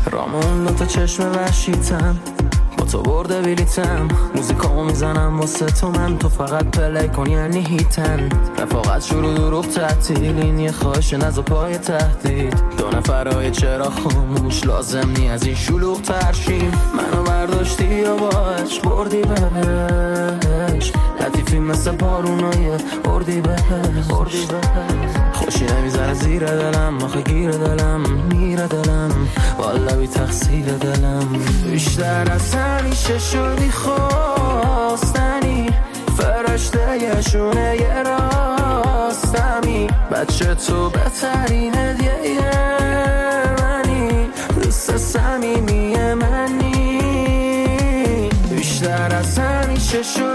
رامون دوتا چشم وحشیتم، با تو برده بلیتم، موزیکامو میزنم واسه تو، من تو فقط پلی کن یعنی هیتن. رفاقت شروع دروغ تعطیل، این یه خواهش نزا پای تهدید. دو نفرهای چرا خاموش، لازم نی از این شلوغ ترشیم. منو برداشتی یا با عشق بردی بهش، لطیفی مثل بارونای اردی بهش. خوشی نمیذاره زیر دلم، آخه گیر دلم میره دلم، والا بی تقصیر دلم. بیشتر از همیشه شدی خواستنی، فرشته یه شونه یه راستمی، بچه تو بهترین هدیه منی، دوست صمیمی منی. بیشتر از همیشه شدی